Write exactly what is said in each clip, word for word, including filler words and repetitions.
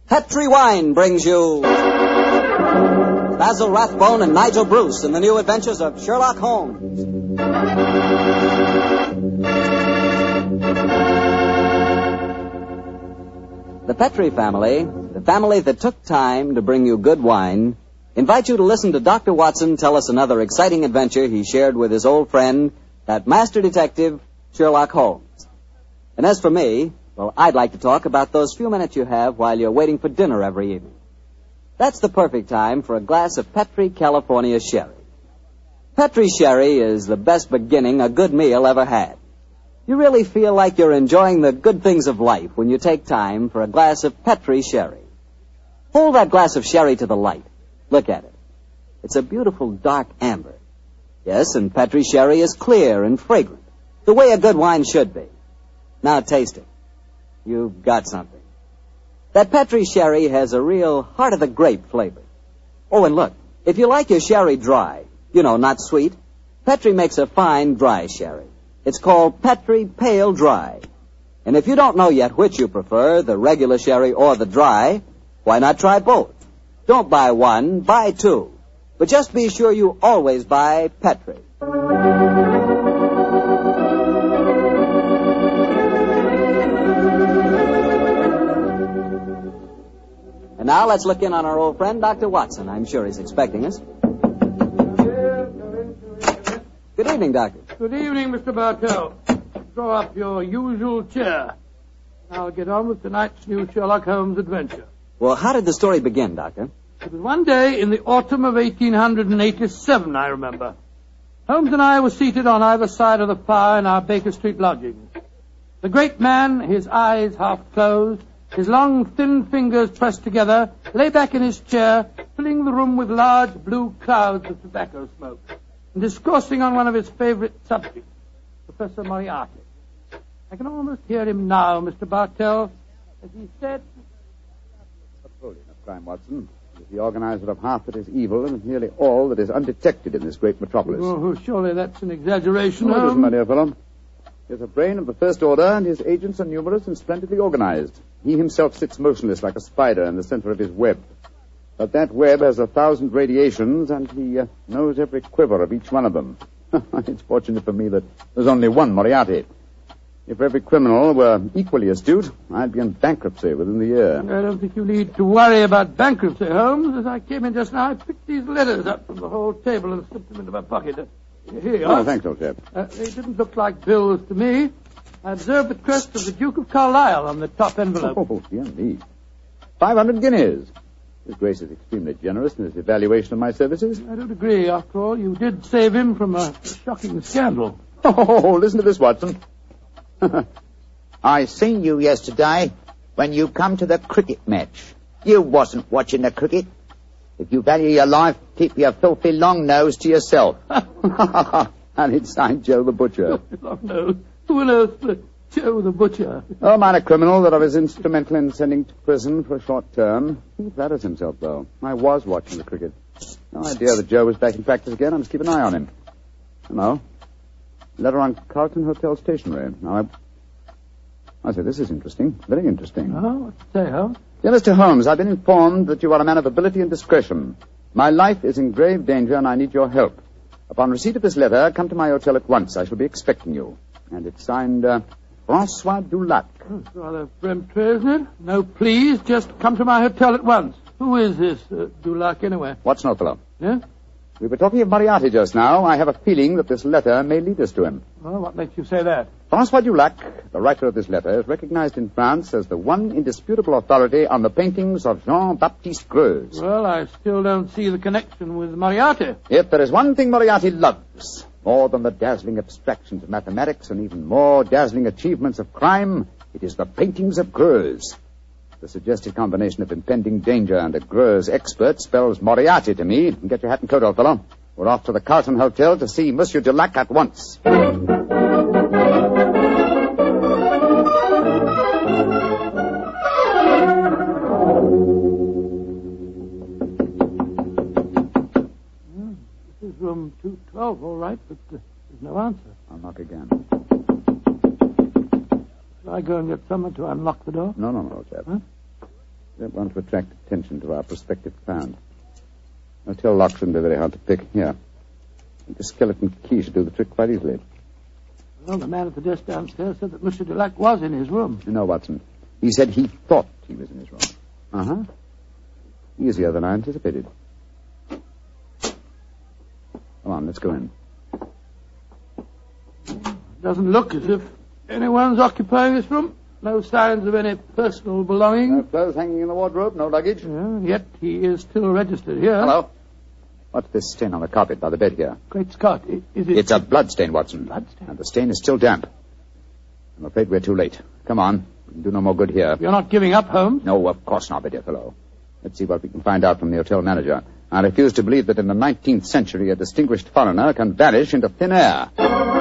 Petri Wine brings you Basil Rathbone and Nigel Bruce in the new adventures of Sherlock Holmes. The Petri family, the family that took time to bring you good wine, invite you to listen to Doctor Watson tell us another exciting adventure he shared with his old friend, that master detective, Sherlock Holmes. And as for me, well, I'd like to talk about those few minutes you have while you're waiting for dinner every evening. That's the perfect time for a glass of Petri California Sherry. Petri Sherry is the best beginning a good meal ever had. You really feel like you're enjoying the good things of life when you take time for a glass of Petri Sherry. Hold that glass of sherry to the light. Look at it. It's a beautiful dark amber. Yes, and Petri Sherry is clear and fragrant, the way a good wine should be. Now taste it. You've got something. That Petri Sherry has a real heart-of-the-grape flavor. Oh, and look, if you like your sherry dry, you know, not sweet, Petri makes a fine dry sherry. It's called Petri Pale Dry. And if you don't know yet which you prefer, the regular sherry or the dry, why not try both? Don't buy one, buy two. But just be sure you always buy Petri. And now let's look in on our old friend, Doctor Watson. I'm sure he's expecting us. Good evening, Doctor. Good evening, Mister Bartell. Draw up your usual chair. I'll get on with tonight's new Sherlock Holmes adventure. Well, how did the story begin, Doctor? It was one day in the autumn of eighteen eighty-seven, I remember. Holmes and I were seated on either side of the fire in our Baker Street lodgings. The great man, his eyes half closed, his long, thin fingers pressed together, lay back in his chair, filling the room with large blue clouds of tobacco smoke, and discoursing on one of his favorite subjects, Professor Moriarty. I can almost hear him now, Mister Bartell, as he said... Napoleon of crime, Watson, is the organizer of half that is evil and nearly all that is undetected in this great metropolis. Oh, surely that's an exaggeration, No, it Holmes. isn't, my dear fellow. He has a brain of the first order, and his agents are numerous and splendidly organized. He himself sits motionless like a spider in the center of his web. But that web has a thousand radiations, and he uh, knows every quiver of each one of them. It's fortunate for me that there's only one Moriarty. If every criminal were equally astute, I'd be in bankruptcy within the year. I don't think you need to worry about bankruptcy, Holmes. As I came in just now, I picked these letters up from the whole table and slipped them into my pocket. Uh, here you are. Oh, thanks, old chap. Uh, they didn't look like bills to me. I observed the crest of the Duke of Carlisle on the top envelope. Oh, dear me. Five hundred guineas. His Grace is extremely generous in his evaluation of my services. I don't agree. After all, you did save him from a shocking scandal. Oh, listen to this, Watson. I seen you yesterday when you come to the cricket match. You wasn't watching the cricket. If you value your life, keep your filthy long nose to yourself. And it's signed Joe the Butcher. Long nose. Who on earth but Joe the Butcher? Oh, minor criminal that I was instrumental in sending to prison for a short term. He flatters himself, though. I was watching the cricket. No idea that Joe was back in practice again. I must keep an eye on him. Hello? Letter on Carlton Hotel stationery. Now, I... I say, this is interesting. Very interesting. Oh, what to say, Holmes? Dear Mister Holmes, I've been informed that you are a man of ability and discretion. My life is in grave danger, and I need your help. Upon receipt of this letter, come to my hotel at once. I shall be expecting you. And it's signed, uh, Francois Dulac. Oh, it's rather peremptory, isn't it? No, please, just come to my hotel at once. Who is this uh, Dulac, anyway? Watson, old fellow. Yeah? We were talking of Moriarty just now. I have a feeling that this letter may lead us to him. Well, what makes you say that? Francois Dulac, the writer of this letter, is recognized in France as the one indisputable authority on the paintings of Jean-Baptiste Greuze. Well, I still don't see the connection with Moriarty. If there is one thing Moriarty loves, more than the dazzling abstractions of mathematics and even more dazzling achievements of crime, it is the paintings of Greuze. The suggested combination of impending danger and a Greuze expert spells Moriarty to me. Get your hat and coat, old fellow. We're off to the Carlton Hotel to see Monsieur Dulac at once. This is room two twelve, all right, but uh, there's no answer. I'll knock again. Shall I go and get someone to unlock the door? No, no, no, old chap. Huh? don't want to attract attention to our prospective client. Hotel lock shouldn't be very hard to pick. Here. I think the skeleton key should do the trick quite easily. Well, the man at the desk downstairs said that Monsieur Dulac was in his room. No, Watson. He said he thought he was in his room. Uh-huh. Easier than I anticipated. Come on, let's go in. Doesn't look as if anyone's occupying this room. No signs of any personal belongings. No clothes hanging in the wardrobe, no luggage. Yeah, yet he is still registered here. Hello. What's this stain on the carpet by the bed here? Great Scott, is it... It's a blood stain, Watson. Blood stain? And the stain is still damp. I'm afraid we're too late. Come on. We can do no more good here. You're not giving up, Holmes? No, of course not, my dear fellow. Let's see what we can find out from the hotel manager. I refuse to believe that in the nineteenth century a distinguished foreigner can vanish into thin air.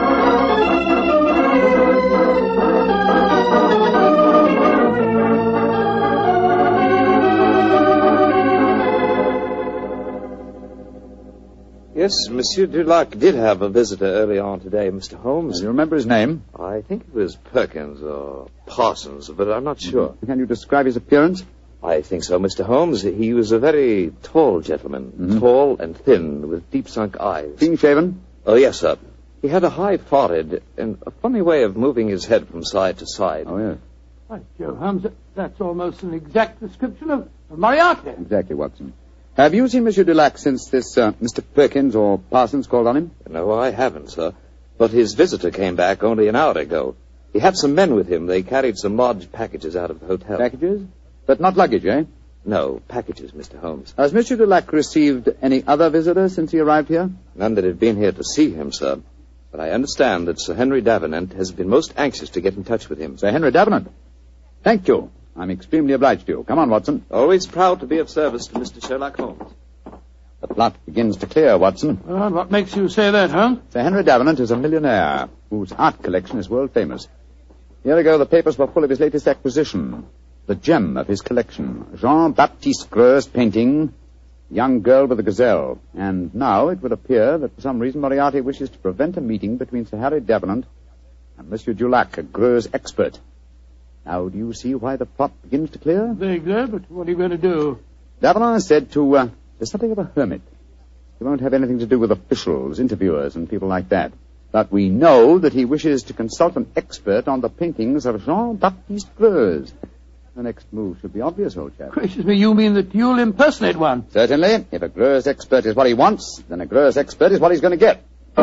Yes, Monsieur Dulac did have a visitor early on today, Mister Holmes. Do you remember his name? I think it was Perkins or Parsons, but I'm not sure. Mm-hmm. Can you describe his appearance? I think so, Mister Holmes. He was a very tall gentleman, Mm-hmm. tall and thin, with deep-sunk eyes. Clean-shaven? Oh, yes, sir. He had a high forehead and a funny way of moving his head from side to side. Oh, yes. Right, Joe Holmes, that's almost an exact description of, of Moriarty. Exactly, Watson. Have you seen Monsieur Dulac since this uh, Mister Perkins or Parsons called on him? No, I haven't, sir. But his visitor came back only an hour ago. He had some men with him. They carried some large packages out of the hotel. Packages? But not luggage, eh? No, packages, Mister Holmes. Has Monsieur Dulac received any other visitors since he arrived here? None that had been here to see him, sir. But I understand that Sir Henry Davenant has been most anxious to get in touch with him. Sir Henry Davenant? Thank you. I'm extremely obliged to you. Come on, Watson. Always proud to be of service to Mister Sherlock Holmes. The plot begins to clear, Watson. Well, and what makes you say that, Holmes? Sir Henry Davenant is a millionaire whose art collection is world famous. A year ago, the papers were full of his latest acquisition, the gem of his collection, Jean-Baptiste Greu's painting, Young Girl with a Gazelle. And now it would appear that for some reason Moriarty wishes to prevent a meeting between Sir Harry Davenant and Monsieur Dulac, a Greu's expert. Now, do you see why the plot begins to clear? Vaguely, but what are you going to do? Davenant is said to uh, be something of a hermit. He won't have anything to do with officials, interviewers, and people like that. But we know that he wishes to consult an expert on the paintings of Jean-Baptiste Greuze. The next move should be obvious, old chap. Gracious me, you mean that you'll impersonate one? Certainly. If a Greuze expert is what he wants, then a Greuze expert is what he's going to get.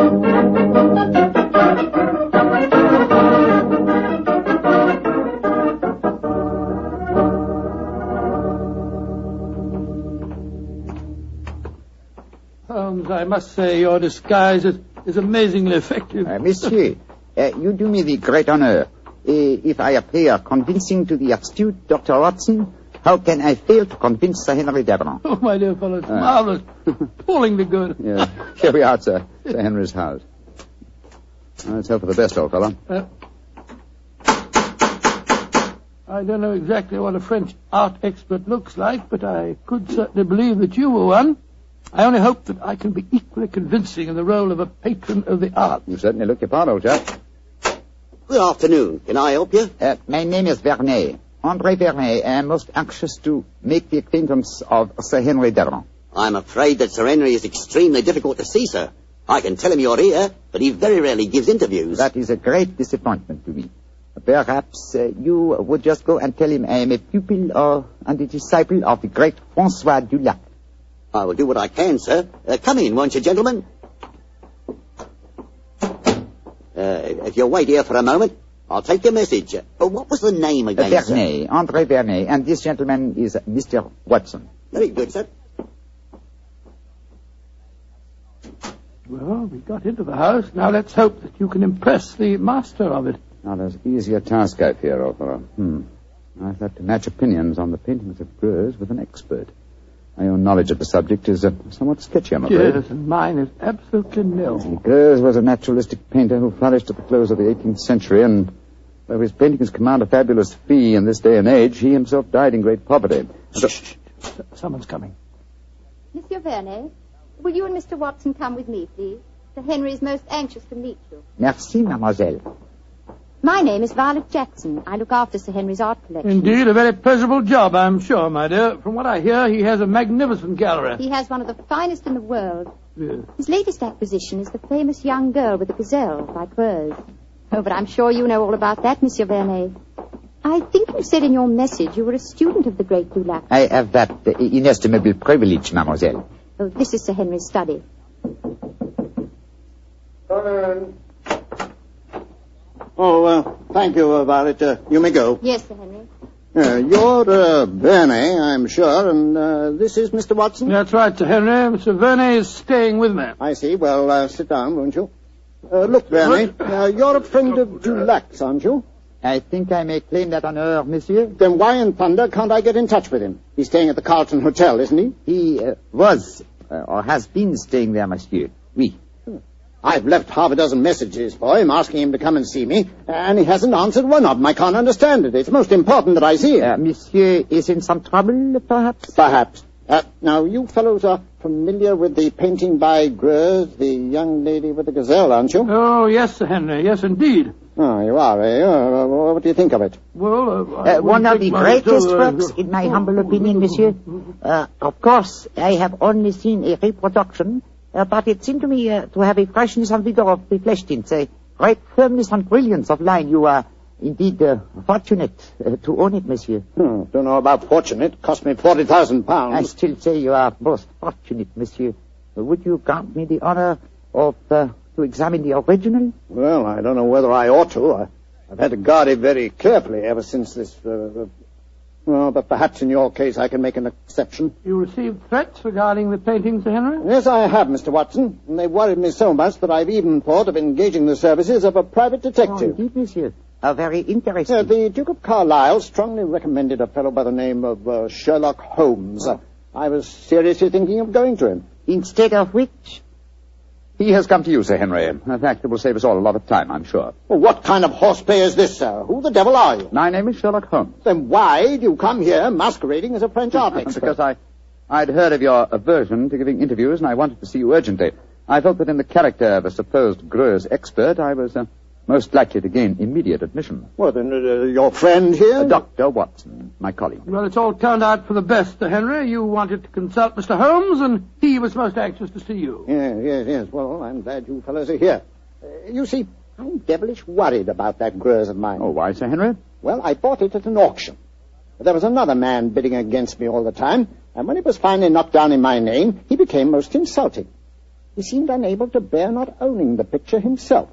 Holmes, I must say your disguise is, is amazingly effective. Uh, monsieur, uh, you do me the great honor. Uh, if I appear convincing to the astute Doctor Watson, how can I fail to convince Sir Henry Davenant? Oh, my dear fellow, it's marvelous. Appallingly good. Yeah. Here we are, sir. Sir Henry's house. Well, let's hope for the best, old fellow. Uh, I don't know exactly what a French art expert looks like, but I could certainly believe that you were one. I only hope that I can be equally convincing in the role of a patron of the arts. You certainly look your part, old chap. Good afternoon. Can I help you? Uh, my name is Vernet. André Vernet. I am most anxious to make the acquaintance of Sir Henry Davenant. I'm afraid that Sir Henry is extremely difficult to see, sir. I can tell him you're here, but he very rarely gives interviews. That is a great disappointment to me. Perhaps uh, you would just go and tell him I am a pupil or, and a disciple of the great Francois Dulac. I will do what I can, sir. Uh, come in, won't you, gentlemen? Uh, if you'll wait here for a moment, I'll take your message. Uh, what was the name again, uh, sir? Vernet, André Vernet, and this gentleman is Mister Watson. Very good, sir. Well, we got into the house. Now let's hope that you can impress the master of it. Now, there's easier task I fear, old fellow. Hmm. I've had to match opinions on the paintings of Greuze with an expert. My own knowledge of the subject is uh, somewhat sketchy, I'm afraid. Yes, and mine is absolutely nil. Greuze was a naturalistic painter who flourished at the close of the eighteenth century, and though his paintings command a fabulous fee in this day and age, he himself died in great poverty. Shh, shh, shh. Someone's coming. Monsieur Vernet, will you and Mister Watson come with me, please? Sir Henry is most anxious to meet you. Merci, mademoiselle. My name is Violet Jackson. I look after Sir Henry's art collection. Indeed, a very pleasurable job, I'm sure, my dear. From what I hear, he has a magnificent gallery. He has one of the finest in the world. Yes. His latest acquisition is the famous young girl with the gazelle by Greuze. Oh, but I'm sure you know all about that, Monsieur Vernet. I think you said in your message you were a student of the great Dulac. I have that uh, inestimable privilege, mademoiselle. Oh, this is Sir Henry's study. Come in. Oh, uh, thank you, uh, Violet. Uh, you may go. Yes, Sir Henry. Uh, you're uh, Vernet, I'm sure, and uh, this is Mister Watson? That's right, Sir Henry. Mister Vernet is staying with me. I see. Well, uh, sit down, won't you? Uh, look, Vernet, uh, you're a friend of Dulac's, aren't you? I think I may claim that honor, monsieur. Then why in thunder can't I get in touch with him? He's staying at the Carlton Hotel, isn't he? He uh, was, uh, or has been staying there, monsieur. Oui. I've left half a dozen messages for him, asking him to come and see me, and he hasn't answered one of them. I can't understand it. It's most important that I see him. Uh, monsieur is in some trouble, perhaps? Perhaps. Uh, now, you fellows are familiar with the painting by Greuze, the young lady with the gazelle, aren't you? Oh, yes, Sir Henry. Yes, indeed. Oh, you are, eh? Uh, what do you think of it? Well, uh, Uh, one of the greatest uh, works, in my humble opinion, monsieur. Uh, of course, I have only seen a reproduction, uh, but it seemed to me uh, to have a freshness and vigor of the flesh tints, a great firmness and brilliance of line. You are indeed uh, fortunate uh, to own it, monsieur. Hmm, don't know about fortunate. It cost me forty thousand pounds. I still say you are most fortunate, monsieur. Uh, would you grant me the honor of uh, to examine the original? Well, I don't know whether I ought to. I, I've had to guard it very carefully ever since this... Uh, uh, well, but perhaps in your case I can make an exception. You received threats regarding the painting, Sir Henry? Yes, I have, Mister Watson. And they've worried me so much that I've even thought of engaging the services of a private Oh, detective. indeed, monsieur. Uh, very interesting. Uh, the Duke of Carlisle strongly recommended a fellow by the name of uh, Sherlock Holmes. Uh, I was seriously thinking of going to him. Instead of which... He has come to you, Sir Henry. In fact, it will save us all a lot of time, I'm sure. Well, what kind of horseplay is this, sir? Who the devil are you? My name is Sherlock Holmes. Then why do you come here masquerading as a French art expert? Because I, I'd heard of your aversion to giving interviews, and I wanted to see you urgently. I felt that in the character of a supposed Greuze expert, I was uh, most likely to gain immediate admission. Well, then, uh, your friend here? Uh, Doctor Watson, my colleague. Well, it's all turned out for the best, Sir Henry. You wanted to consult Mister Holmes, and he was most anxious to see you. Yes, yes, yes. Well, I'm glad you fellows are here. Uh, you see, I'm devilish worried about that Greuze of mine. Oh, why, Sir Henry? Well, I bought it at an auction. There was another man bidding against me all the time, and when it was finally knocked down in my name, he became most insulting. He seemed unable to bear not owning the picture himself.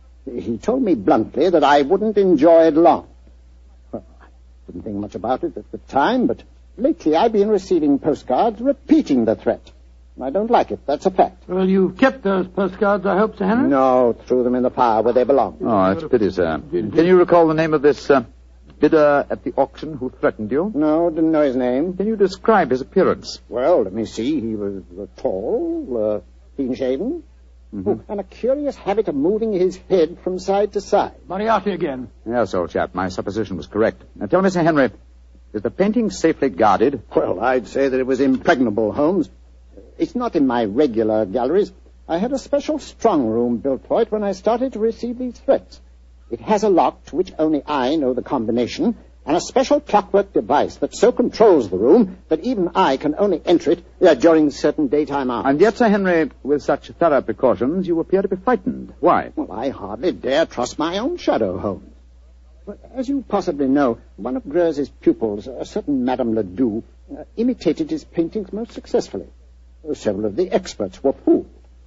He told me bluntly that I wouldn't enjoy it long. Well, I didn't think much about it at the time, but lately I've been receiving postcards repeating the threat. I don't like it, that's a fact. Well, you've kept those postcards, I hope, Sir Henry? No, threw them in the fire where they belong. Oh, that's a pity, sir. Can you recall the name of this uh, bidder at the auction who threatened you? No, didn't know his name. Can you describe his appearance? Well, let me see. He was uh, tall, uh, clean-shaven, mm-hmm. and a curious habit of moving his head from side to side. Moriarty again. Yes, old chap, my supposition was correct. Now, tell me, Sir Henry, is the painting safely guarded? Well, I'd say that it was impregnable, Holmes. It's not in my regular galleries. I had a special strong room built for it when I started to receive these threats. It has a lock to which only I know the combination, and a special clockwork device that so controls the room that even I can only enter it uh, during certain daytime hours. And yet, Sir Henry, with such thorough precautions, you appear to be frightened. Why? Well, I hardly dare trust my own shadow, Holmes. But as you possibly know, one of Greuze's pupils, a certain Madame Ledoux, uh, imitated his paintings most successfully. Several of the experts were fooled.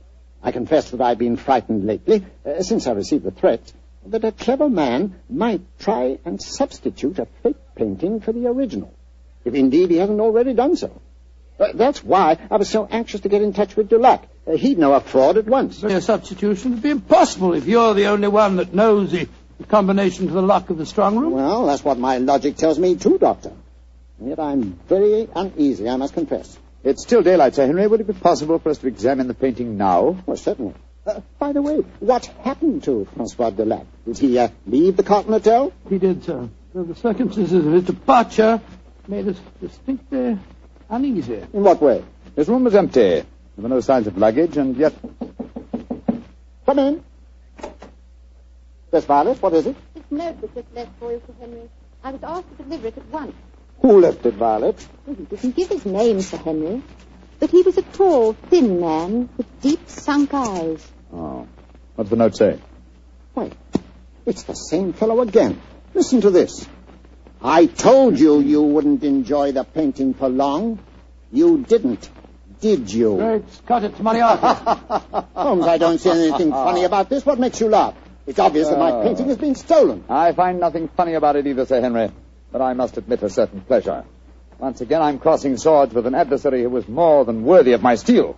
I confess that I've been frightened lately, uh, since I received the threat, that a clever man might try and substitute a fake painting for the original, if indeed he hasn't already done so. Uh, that's why I was so anxious to get in touch with Dulac. Uh, he'd know a fraud at once. But a substitution would be impossible if you're the only one that knows the, the combination to the lock of the strong room. Well, that's what my logic tells me too, Doctor. And yet I'm very uneasy, I must confess. It's still daylight, Sir Henry. Would it be possible for us to examine the painting now? Well, certainly. Uh, by the way, what happened to Francois Dulac? Did he uh, leave the Carlton Hotel? He did, sir. So the circumstances of his departure made us distinctly uneasy. In what way? His room was empty. There were no signs of luggage, and yet... Come in. Yes, Violet, what is it? It's note was just left for you, Sir Henry. I was asked to deliver it at once. Who left it, Violet? Well, he didn't give his name, Sir Henry. But he was a tall, thin man with deep, sunk eyes. Oh. What's the note say? Why, it's the same fellow again. Listen to this. I told you you wouldn't enjoy the painting for long. You didn't, did you? Great Scott, it's Moriarty. Holmes, I don't see anything funny about this. What makes you laugh? It's obvious that my painting has been stolen. I find nothing funny about it either, Sir Henry. But I must admit a certain pleasure. Once again, I'm crossing swords with an adversary who was more than worthy of my steel.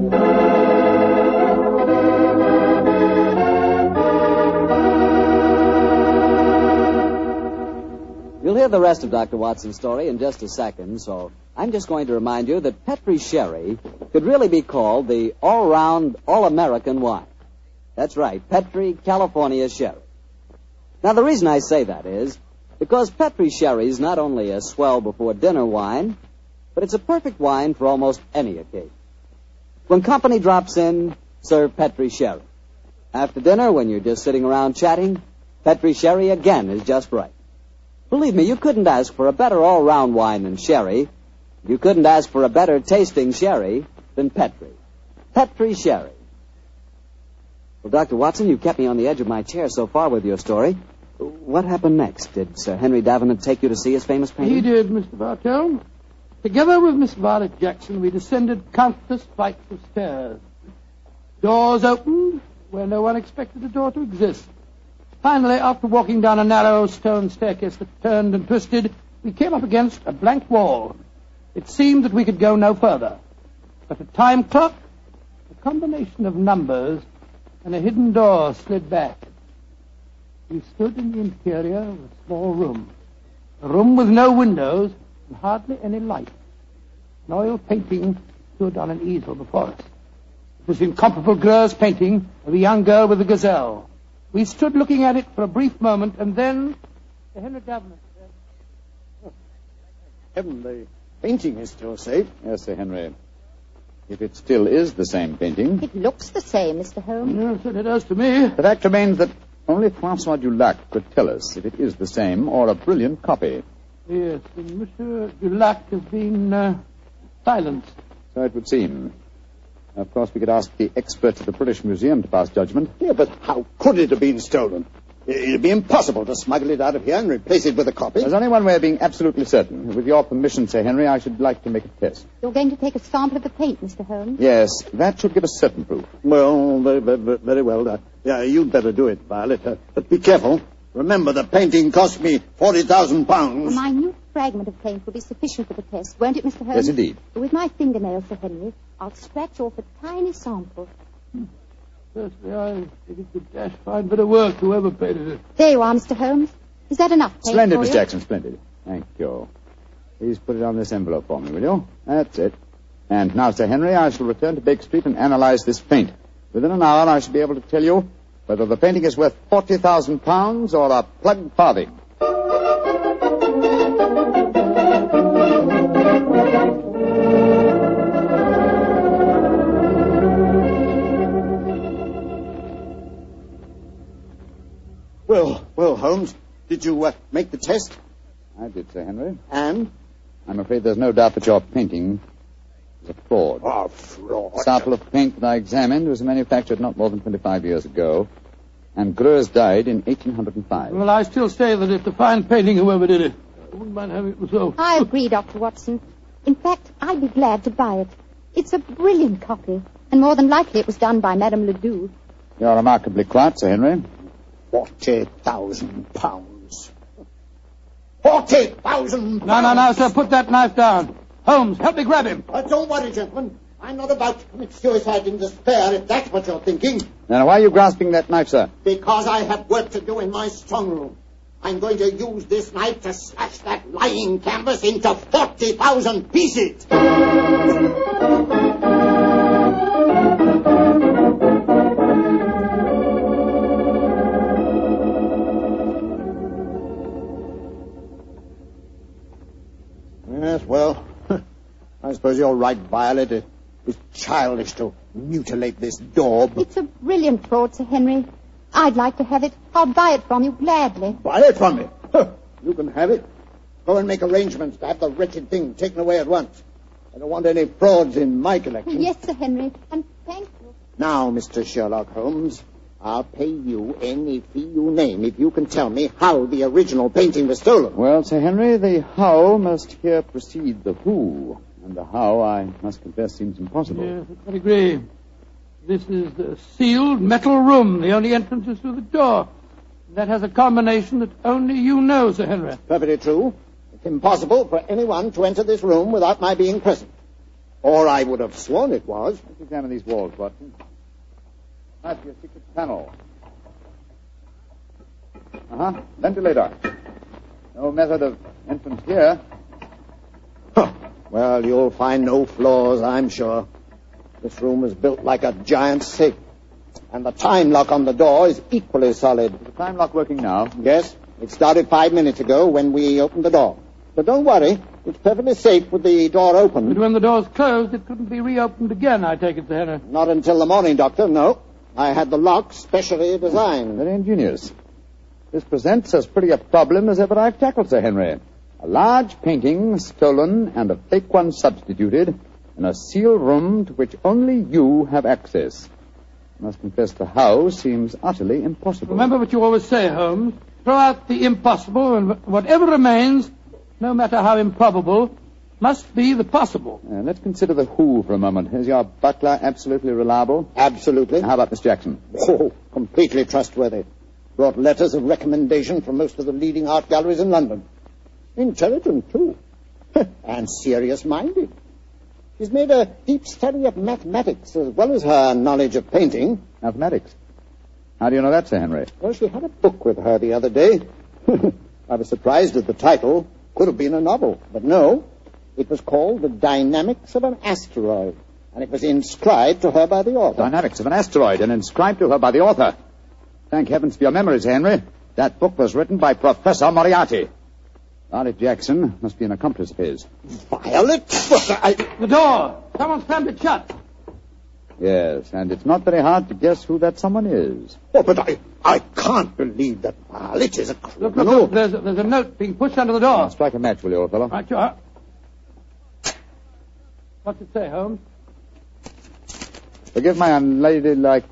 You'll hear the rest of Doctor Watson's story in just a second, so I'm just going to remind you that Petri Sherry could really be called the all-round, all-American wine. That's right, Petri California Sherry. Now, the reason I say that is because Petri Sherry is not only a swell before dinner wine, but it's a perfect wine for almost any occasion. When company drops in, serve Petri Sherry. After dinner, when you're just sitting around chatting, Petri Sherry again is just right. Believe me, you couldn't ask for a better all-round wine than Sherry. You couldn't ask for a better tasting Sherry than Petri. Petri Sherry. Well, Doctor Watson, you've kept me on the edge of my chair so far with your story. What happened next? Did Sir Henry Davenant take you to see his famous painting? He did, Mister Bartell. Together with Miss Violet Jackson, we descended countless flights of stairs. Doors opened where no one expected a door to exist. Finally, after walking down a narrow stone staircase that turned and twisted, we came up against a blank wall. It seemed that we could go no further. But a time clock, a combination of numbers, and a hidden door slid back. We stood in the interior of a small room. A room with no windows and hardly any light. An oil painting stood on an easel before us. It was the incomparable Greuze painting of a young girl with a gazelle. We stood looking at it for a brief moment, and then Sir Henry Davenant said, oh, Heaven, the painting is still safe. Yes, Sir Henry. If it still is the same painting. It looks the same, Mister Holmes. Yes, it does to me. The fact remains that only Francois Dulac could tell us if it is the same or a brilliant copy. Yes, and Monsieur Dulac has been uh, silenced. So it would seem. Of course, we could ask the experts at the British Museum to pass judgment. Yeah, but how could it have been stolen? It'd be impossible to smuggle it out of here and replace it with a copy. There's only one way of being absolutely certain. With your permission, Sir Henry, I should like to make a test. You're going to take a sample of the paint, Mister Holmes? Yes, that should give us certain proof. Well, very, very, very well. Uh, yeah, you'd better do it, Violet. Uh, but be careful. Remember, the painting cost me forty thousand pounds. A minute fragment of paint will be sufficient for the test, won't it, Mister Holmes? Yes, indeed. With my fingernail, Sir Henry, I'll scratch off a tiny sample. Firstly, I think it's a dash fine bit of work, whoever painted it. There you are, Mister Holmes. Is that enough paint Splendid, for Miss you? Jackson, splendid. Thank you. Please put it on this envelope for me, will you? That's it. And now, Sir Henry, I shall return to Baker Street and analyze this paint. Within an hour, I shall be able to tell you whether the painting is worth forty thousand pounds or a plugged farthing. Well, well, Holmes, did you uh, make the test? I did, Sir Henry. And? I'm afraid there's no doubt that your painting is a fraud. Oh, fraud. The sample of paint that I examined was manufactured not more than twenty-five years ago, and Greuze died in eighteen hundred five. Well, I still say that it's a fine painting, whoever did it. I wouldn't mind having it myself. I agree, Doctor Watson. In fact, I'd be glad to buy it. It's a brilliant copy, and more than likely it was done by Madame Ledoux. You're remarkably quiet, Sir Henry. Forty thousand pounds. Forty thousand pounds! No, no, no, sir, put that knife down. Holmes, help me grab him. Uh, don't worry, gentlemen. I'm not about to commit suicide in despair, if that's what you're thinking. Now, why are you grasping that knife, sir? Because I have work to do in my strong room. I'm going to use this knife to slash that lying canvas into forty thousand pieces. Yes, well, I suppose you're right, Violet. It was childish to mutilate this daub. It's a brilliant fraud, Sir Henry. I'd like to have it. I'll buy it from you gladly. Buy it from me? Huh. You can have it. Go and make arrangements to have the wretched thing taken away at once. I don't want any frauds in my collection. Yes, Sir Henry, and thank you. Now, Mister Sherlock Holmes, I'll pay you any fee you name if you can tell me how the original painting was stolen. Well, Sir Henry, the how must here precede the who. And the how, I must confess, seems impossible. Yes, I agree. This is the sealed metal room. The only entrance is through the door. That has a combination that only you know, Sir Henry. Perfectly true. It's impossible for anyone to enter this room without my being present. Or I would have sworn it was. Let's examine these walls, Watson. Might be a secret panel. Uh-huh. Ventilator. No method of entrance here. Huh. Well, you'll find no flaws, I'm sure. This room is built like a giant safe. And the time lock on the door is equally solid. Is the time lock working now? Yes. It started five minutes ago when we opened the door. But don't worry. It's perfectly safe with the door open. But when the door's closed, it couldn't be reopened again, I take it, Sir Henry. Not until the morning, Doctor, no. I had the lock specially designed. Very ingenious. This presents as pretty a problem as ever I've tackled, Sir Henry. A large painting stolen and a fake one substituted in a sealed room to which only you have access. I must confess the how seems utterly impossible. Remember what you always say, Holmes. Throw out the impossible, and whatever remains, no matter how improbable, must be the possible. Uh, let's consider the who for a moment. Is your butler absolutely reliable? Absolutely. How about Miss Jackson? Oh, completely trustworthy. Brought letters of recommendation from most of the leading art galleries in London. Intelligent, too. And serious-minded. She's made a deep study of mathematics as well as her knowledge of painting. Mathematics? How do you know that, Sir Henry? Well, she had a book with her the other day. I was surprised at the title. Could have been a novel, but no. It was called The Dynamics of an Asteroid, and it was inscribed to her by the author. Dynamics of an Asteroid, and inscribed to her by the author. Thank heavens for your memories, Henry. That book was written by Professor Moriarty. Violet Jackson must be an accomplice of his. Violet? But I... The door! Someone slammed it shut. Yes, and it's not very hard to guess who that someone is. Oh, but I, I can't believe that Violet is a criminal. Look, look, look. There's, a, there's a note being pushed under the door. Now, strike a match, will you, old fellow? Right, you are. What's it say, Holmes? Forgive my unladylike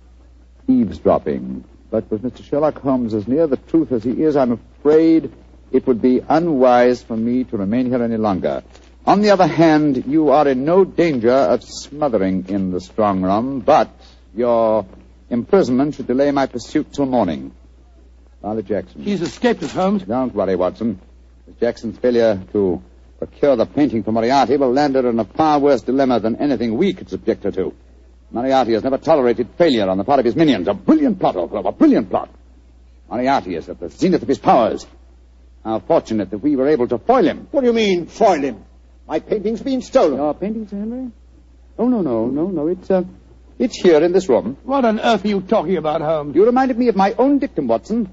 eavesdropping, but with Mister Sherlock Holmes as near the truth as he is, I'm afraid it would be unwise for me to remain here any longer. On the other hand, you are in no danger of smothering in the strong room, but your imprisonment should delay my pursuit till morning. Violet Jackson. She's escaped us, Holmes. Don't worry, Watson. Miss Jackson's failure to procure the painting for Moriarty will land her in a far worse dilemma than anything we could subject her to. Moriarty has never tolerated failure on the part of his minions. A brilliant plot, old fellow, a brilliant plot. Moriarty is at the zenith of his powers. How fortunate that we were able to foil him. What do you mean, foil him? My painting's been stolen. Your painting, Sir Henry? Oh, no, no, no, no. It's, uh, it's here in this room. What on earth are you talking about, Holmes? You reminded me of my own dictum, Watson.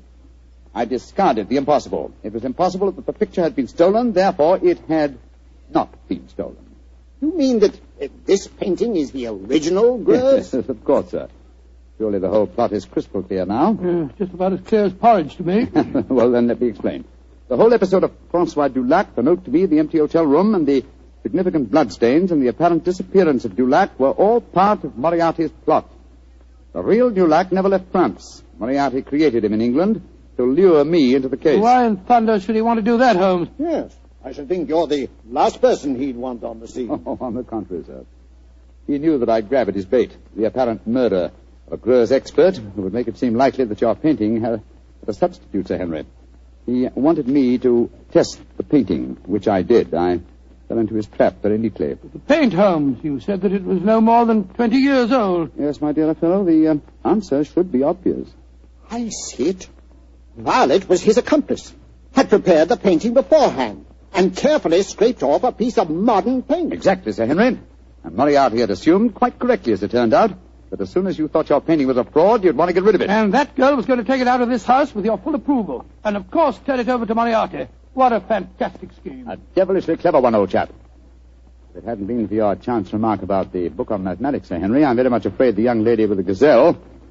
I discarded the impossible. It was impossible that the picture had been stolen, therefore it had not been stolen. You mean that uh, this painting is the original, Grose? Yes, of course, sir. Surely the whole plot is crystal clear now. Uh, just about as clear as porridge to me. Well, then let me explain. The whole episode of Francois Dulac, the note to me, the empty hotel room, and the significant bloodstains and the apparent disappearance of Dulac were all part of Moriarty's plot. The real Dulac never left France. Moriarty created him in England to lure me into the case. Why in thunder should he want to do that, Holmes? Yes. I should think you're the last person he'd want on the scene. Oh, on the contrary, sir. He knew that I'd grab at his bait, the apparent murder of a Greuze expert who would make it seem likely that your painting had a substitute, Sir Henry. He wanted me to test the painting, which I did. I fell into his trap very neatly. The paint, Holmes. You said that it was no more than twenty years old. Yes, my dear fellow, the uh, answer should be obvious. I see it. Violet was his accomplice, had prepared the painting beforehand, and carefully scraped off a piece of modern paint. Exactly, Sir Henry. And Moriarty had assumed, quite correctly as it turned out, that as soon as you thought your painting was a fraud, you'd want to get rid of it. And that girl was going to take it out of this house with your full approval. And, of course, turn it over to Moriarty. What a fantastic scheme. A devilishly clever one, old chap. If it hadn't been for your chance remark about the book on mathematics, Sir Henry, I'm very much afraid the young lady with the gazelle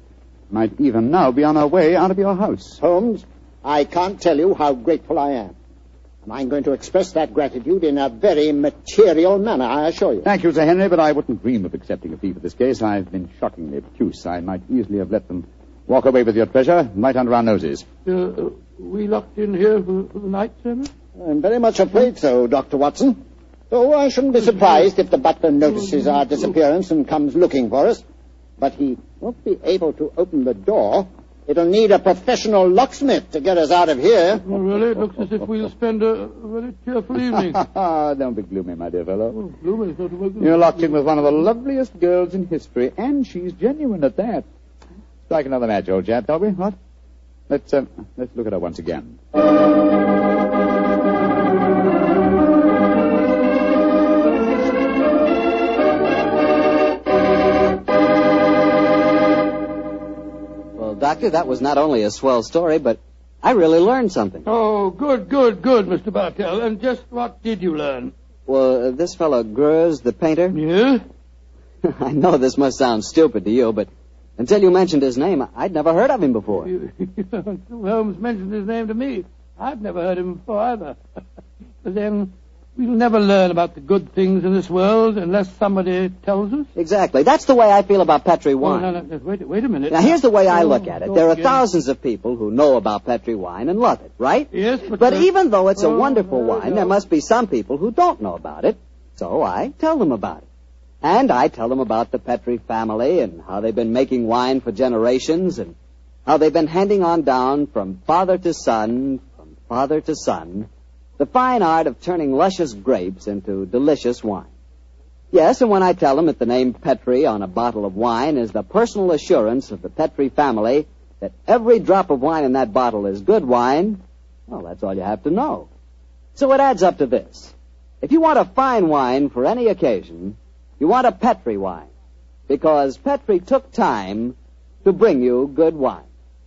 might even now be on our way out of your house. Holmes, I can't tell you how grateful I am. And I'm going to express that gratitude in a very material manner, I assure you. Thank you, Sir Henry, but I wouldn't dream of accepting a fee for this case. I've been shockingly obtuse. I might easily have let them walk away with your treasure right under our noses. Uh, we locked in here for, for the night, sir? I'm very much afraid so, Doctor Watson. So I shouldn't be surprised if the butler notices our disappearance and comes looking for us. But he won't be able to open the door. It'll need a professional locksmith to get us out of here. Oh, really? It looks as if we'll spend a very cheerful evening. Don't be gloomy, my dear fellow. Oh, gloomy is not a word. You're locked in with one of the loveliest girls in history, and she's genuine at that. Strike another match, old chap, shall we? What? Let's, uh, let's look at her once again. Doctor, that was not only a swell story, but I really learned something. Oh, good, good, good, Mister Bartell. And just what did you learn? Well, uh, this fellow Greuze, the painter... Yeah? I know this must sound stupid to you, but until you mentioned his name, I'd never heard of him before. Holmes mentioned his name to me. I've never heard him before either. But then... we'll never learn about the good things in this world unless somebody tells us. Exactly. That's the way I feel about Petri wine. Oh, no, no, wait, wait a minute. Now, here's the way I Oh, look at it. go There are again. thousands of people who know about Petri wine and love it, right? Yes, but... But uh, even though it's a oh, wonderful no, wine, no. there must be some people who don't know about it. So I tell them about it. And I tell them about the Petri family and how they've been making wine for generations and how they've been handing on down from father to son, from father to son, the fine art of turning luscious grapes into delicious wine. Yes, and when I tell them that the name Petri on a bottle of wine is the personal assurance of the Petri family that every drop of wine in that bottle is good wine, well, that's all you have to know. So it adds up to this. If you want a fine wine for any occasion, you want a Petri wine, because Petri took time to bring you good wine.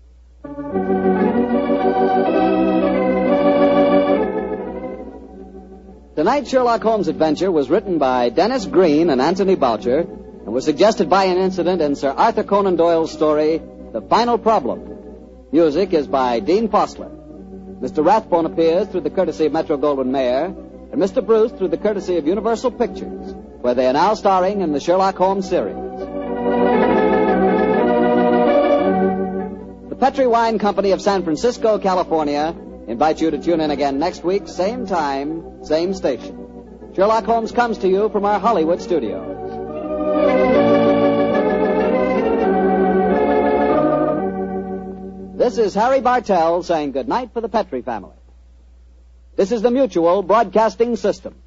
Tonight's Sherlock Holmes adventure was written by Dennis Green and Anthony Boucher and was suggested by an incident in Sir Arthur Conan Doyle's story, The Final Problem. Music is by Dean Fossler. Mister Rathbone appears through the courtesy of Metro-Goldwyn-Mayer and Mister Bruce through the courtesy of Universal Pictures, where they are now starring in the Sherlock Holmes series. The Petri Wine Company of San Francisco, California, invite you to tune in again next week, same time, same station. Sherlock Holmes comes to you from our Hollywood studios. This is Harry Bartell saying goodnight for the Petri family. This is the Mutual Broadcasting System.